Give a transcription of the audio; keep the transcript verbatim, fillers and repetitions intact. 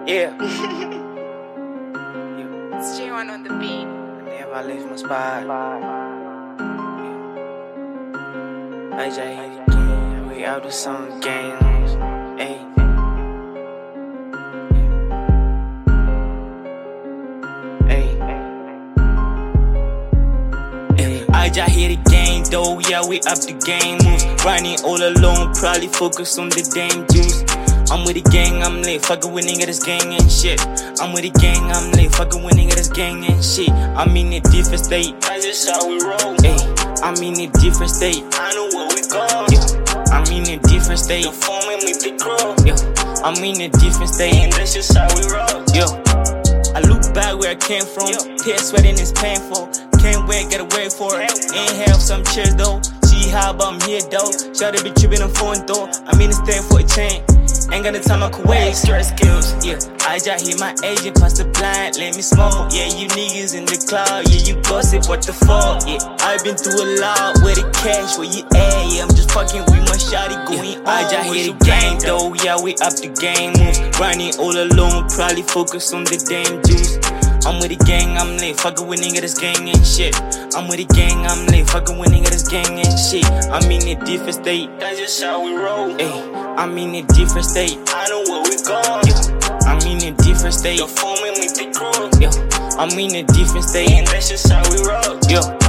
Yeah. It's J one on the beat. Damn, I left my spot. Yeah. I J, we out to some games. Ayy. I just hit the game though, yeah, we up the game moves. Running all alone, probably focus on the damn juice. I'm with the gang, I'm lit, fucking with nigga this gang and shit. I'm with the gang, I'm lit, fucking with nigga this gang and shit. I'm in a different state, that's just how we roll. Ay, I'm in a different state, I know where we go. Yeah. I'm in a different state, the phone with me big crow. Yeah, I'm in a different state, and that's just how we roll. Yeah. I look back where I came from, tear sweating is painful. Can't wait, gotta wait for it. Inhale some cheers though. See how I'm here though. Shawty be tripping on phone though. I'm in the stand for a chain. Ain't got the time I could wait. Stress skills, yeah. I just hit my agent, pass the blind, let me smoke. Yeah, you niggas in the cloud, yeah, you gossip, what the fuck? Yeah, I've been through a lot, where the cash, where you at? Yeah, I'm just fucking with my shawty going yeah. on. I just hit the game though, yeah, we up the game moves. Running all alone, probably focus on the damn juice. I'm with the gang, I'm lit, fucking with nigga this gang and shit. I'm with the gang, I'm lit, fucking with nigga this gang and shit. I'm in a different state, that's just how we roll. Ay, I'm in a different state, I know where we going. Yeah, I'm in a different state, the phone with me big crew. Yeah, I'm in a different state, and that's just how we roll. Yeah.